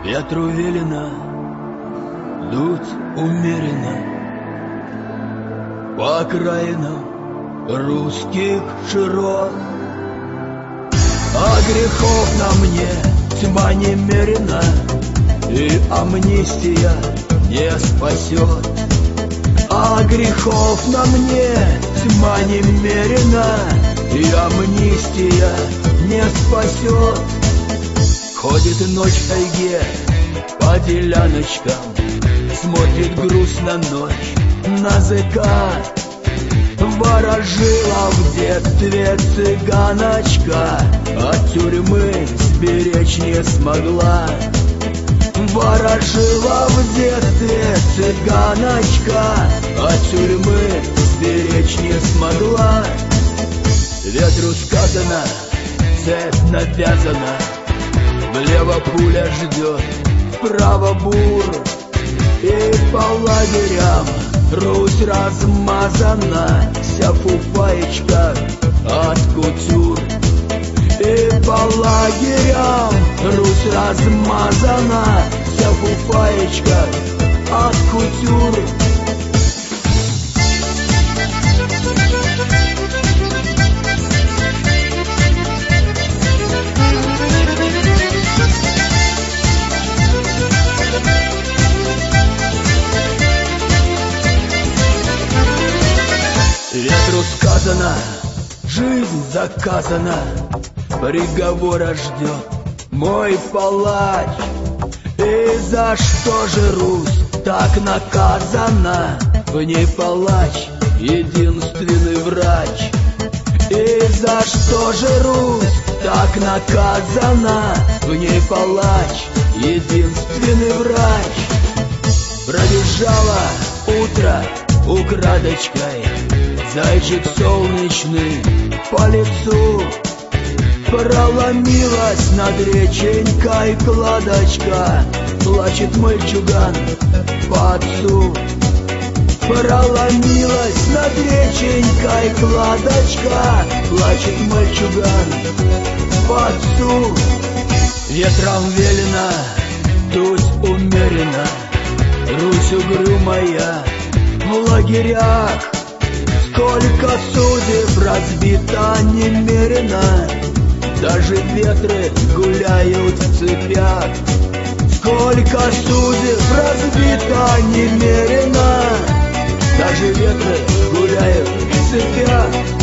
Ветру велено дуть умеренно по окраинам русских широт. А грехов на мне тьма немерена, и амнистия не спасет. А грехов на мне тьма немерена, и амнистия не спасет. Ходит ночь в тайге по деляночкам, смотрит грустно ночь на закат. Ворожила в детстве цыганочка, от тюрьмы сберечь не смогла. Ворожила в детстве цыганочка, от тюрьмы сберечь не смогла. Ветру сказано, цепь навязана, влево пуля ждет, вправо бур. И по лагерям Русь размазана, вся фуфаечка от кутюр. И по лагерям Русь размазана, вся фуфаечка от кутюр. Ветру сказано, жизнь заказана, приговора ждет мой палач. И за что же Русь так наказана? В ней палач единственный врач. И за что же Русь так наказана? В ней палач единственный врач. Пробежало утро украдочкой, зайчик солнечный по лицу. Проломилась над реченькой кладочка, плачет мальчуган по отцу. Проломилась над реченькой кладочка, плачет мальчуган по отцу. Ветром велено дуть умеренно, Русь угрюмая в лагерях. Сколько судеб разбито немерено, даже ветры гуляют в цепях. Сколько судеб разбито немерено, даже ветры гуляют в цепях.